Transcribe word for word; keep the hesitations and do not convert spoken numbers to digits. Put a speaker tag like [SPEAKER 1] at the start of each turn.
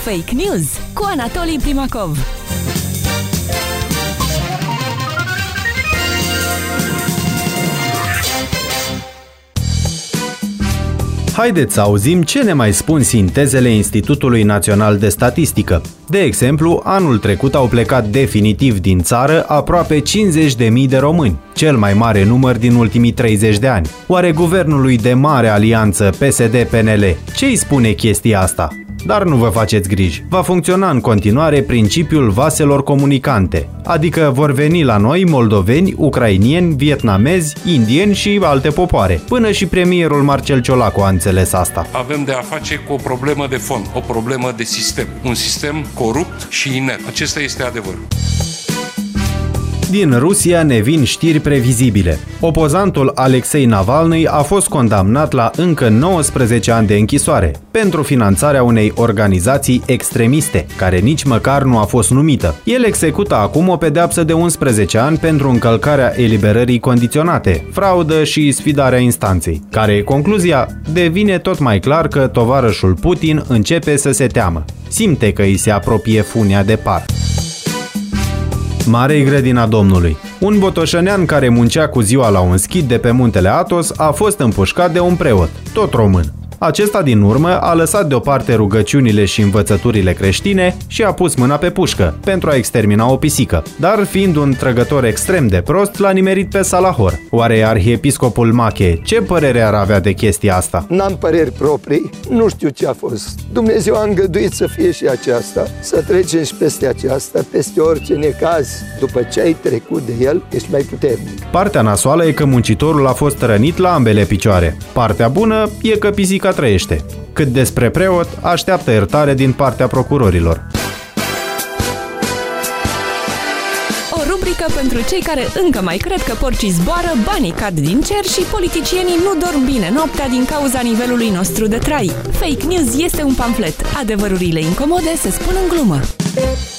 [SPEAKER 1] Fake News cu Anatolii Primakov.
[SPEAKER 2] Haideți să auzim ce ne mai spun sintezele Institutului Național de Statistică. De exemplu, anul trecut au plecat definitiv din țară aproape cincizeci de mii de români, cel mai mare număr din ultimii treizeci de ani. Oare guvernului de mare alianță P S D P N L ce îi spune chestia asta? Dar nu vă faceți griji, va funcționa în continuare principiul vaselor comunicante, adică vor veni la noi moldoveni, ucrainieni, vietnamezi, indieni și alte popoare. Până și premierul Marcel Ciolacu a înțeles asta.
[SPEAKER 3] Avem de a face cu o problemă de fond, o problemă de sistem, un sistem corupt și inert. Acesta este adevărul.
[SPEAKER 2] Din Rusia ne vin știri previzibile. Opozantul Alexei Navalny a fost condamnat la încă nouăsprezece ani de închisoare pentru finanțarea unei organizații extremiste, care nici măcar nu a fost numită. El execută acum o pedeapsă de unsprezece ani pentru încălcarea eliberării condiționate, fraudă și sfidarea instanței. Care e concluzia? Devine tot mai clar că tovarășul Putin începe să se teamă. Simte că îi se apropie funia de par. Mare-i grădina Domnului. Un botoșănean care muncea cu ziua la un schid de pe muntele Athos a fost împușcat de un preot, tot român. Acesta din urmă a lăsat deoparte rugăciunile și învățăturile creștine și a pus mâna pe pușcă pentru a extermina o pisică. Dar fiind un trăgător extrem de prost, l-a nimerit pe Salahor. Oare arhiepiscopul Mache ce părere ar avea de chestia asta?
[SPEAKER 4] N-am păreri proprii, nu știu ce a fost. Dumnezeu a îngăduit să fie și aceasta, să trecem și peste aceasta, peste orice necaz. După ce ai trecut de el, ești mai puternic.
[SPEAKER 2] Partea nasoală e că muncitorul a fost rănit la ambele picioare. Partea bună e că pisica trăiește. Cât despre preot, așteaptă iertare din partea procurorilor.
[SPEAKER 1] O rubrică pentru cei care încă mai cred că porcii zboară, banii cad din cer și politicienii nu dorm bine noaptea din cauza nivelului nostru de trai. Fake News este un pamflet. Adevărurile incomode se spun în glumă.